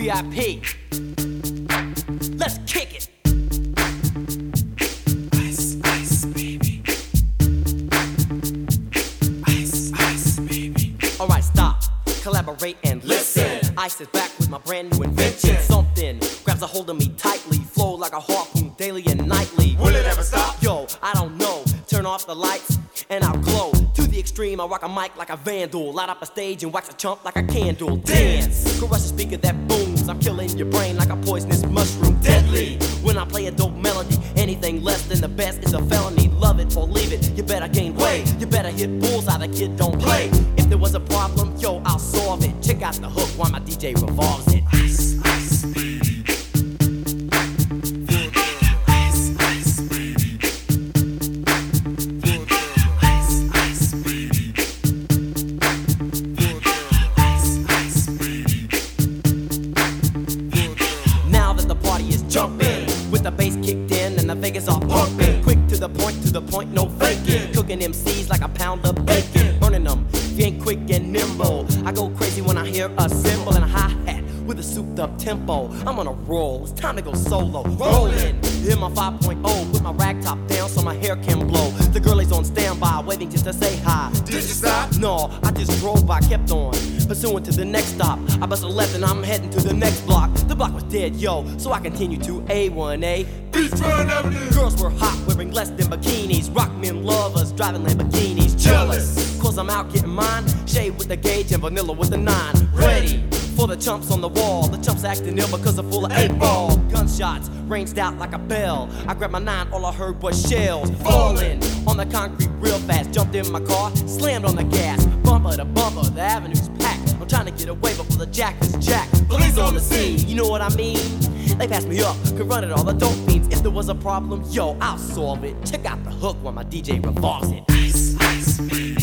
VIP. Let's kick it. Ice, ice, baby. Ice, ice, baby. Alright, stop, collaborate and listen. Ice is back with my brand new invention. Something grabs a hold of me tightly, flow like a harpoon daily and nightly. Will it ever stop? Yo, I don't know. Turn off the lights and I'll glow. To the extreme, I rock a mic like a vandal. Light up a stage and wax a chump like a candle. Dance, crush a speaker that booms. I'm killing your brain like a poisonous mushroom. Deadly, when I play a dope melody. Anything less than the best is a felony. Love it or leave it, you better gain weight. You better hit bullseye, the kid don't play. If there was a problem, yo, I'll solve it. Check out the hook while my DJ revolves it. Ice, ice, baby. Jumping with the bass kicked in and the Vegas are pumping. Quick to the point, no faking. Cooking MCs like a pound of bacon. Burning them, if you ain't quick and nimble. I go crazy when I hear a cymbal and a hi-hat with a souped up tempo. I'm on a roll, it's time to go solo. Rolling, in my 5.0, put my rag top down so my hair can blow. The girl is on standby, waiting just to say hi. Did you stop? No, I just drove by, kept on pursuing to the next stop. I bust a left and I'm heading to the next block. The block was dead, yo, so I continued to A1A. Beachfront Avenue. Girls were hot, wearing less than bikinis. Rock men lovers, driving Lamborghinis. Jealous, cause I'm out getting mine. Shade with the gauge and vanilla with the 9. Ready for the chumps on the wall. The chumps acting ill because they're full of 8-ball. Gunshots ranged out like a bell. I grabbed my 9, all I heard was shells falling on the concrete real fast. Jumped in my car, slammed on the gas. Bumper to bumper, the avenue's packed. I'm trying to get away before the jack is jacked. Police on the scene, you know what I mean? They passed me up, could run it all the dope fiends. If there was a problem, yo, I'll solve it. Check out the hook while my DJ revolves it. Ice, ice, baby.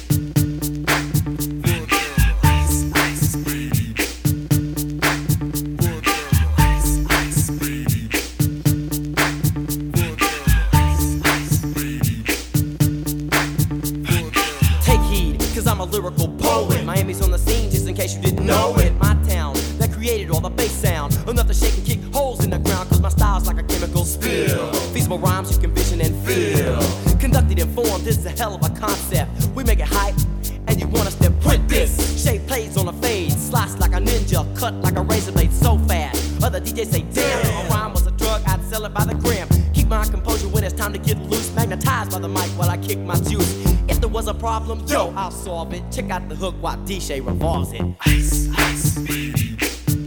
I'm a lyrical poet. Miami's on the scene, just in case you didn't know it. My town that created all the bass sound. Enough to shake and kick holes in the ground, cause my style's like a chemical spill. Feasible rhymes you can vision and feel. Conducted in form, this is a hell of a concept. We make it hype, and you want us to print this. Shape plays on a fade, slice like a ninja, cut like a razor blade so fast. Other DJs say, damn, if a rhyme was a drug, I'd sell it by the gram. Keep my composure when it's time to get loose. Magnetized by the mic while I kick my juice. If there was a problem, yo, I'll solve it. Check out the hook while DJ revolves it. Ice, ice, baby.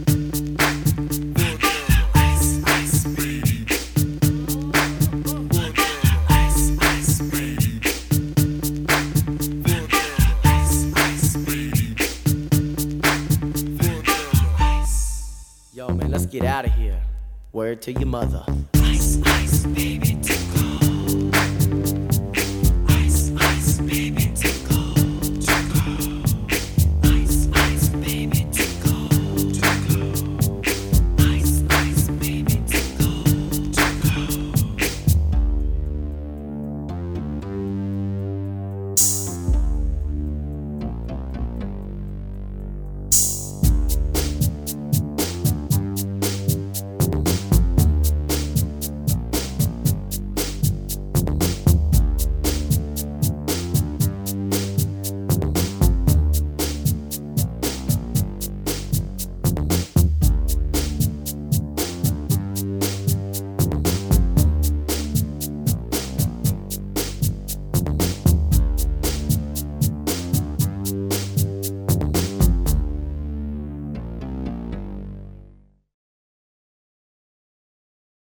Ice, ice, baby. Ice, ice, baby. Ice, ice, baby. Yo, man, let's get out of here. Word to your mother. Ice, ice, baby.